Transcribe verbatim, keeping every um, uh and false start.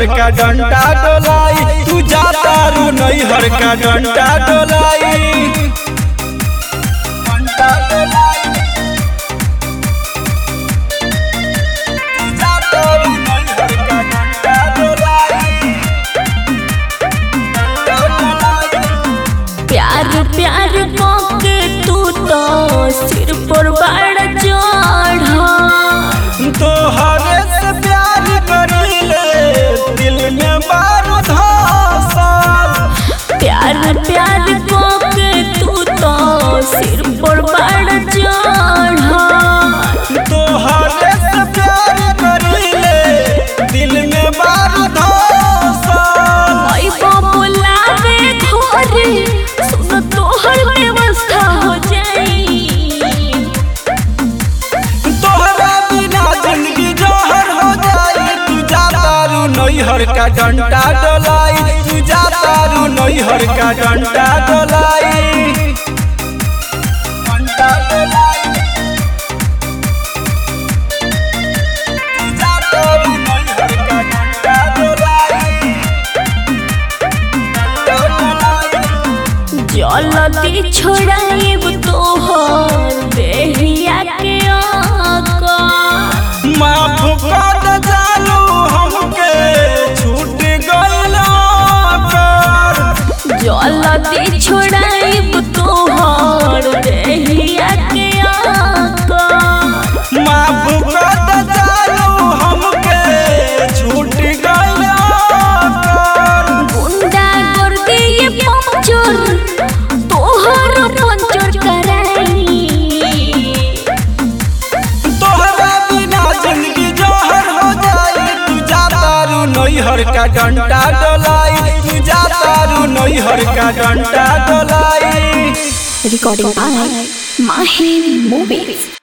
नैहर का डंडा डोलाई, तू जाता रू नैहर का डंडा डोलाई। प्यार प्यार के तू तो सिर पर बड़ चढ़ा, तोहरे से प्यार करीले दिल में बारूद धसल। प्यार प्यार के तू तो सिर पर बड़ चढ़ा, तोहरे से प्यार करीले दिल में बारूद धसल। आई बुलावे घरे सुन तोहर व्यवस्था हो जाई, तोहरा बिना जिंदगी जहर हो जाई। तू जाता रू नैहर का डंडा डोलाई, तू जाता रू नैहर का डंडा डोलाई। जल्दी छोड़ाइब तोहर देहिया के आका, माफ कर जानू हमके छूट गइल कर। जल्दी छोड़ाइब तोहर देहिया के आका, माफ कर जानू हमके छूट गइल कर। गुंडा कर दिए पंचर तोहर पंचर कराई, तोहरा बिना जिंदगी जहर हो जाई। तू जाता रू नैहर का डंडा डोलाई, तू जाता रू नैहर का डंडा डोलाई। Recording by Mahi movies.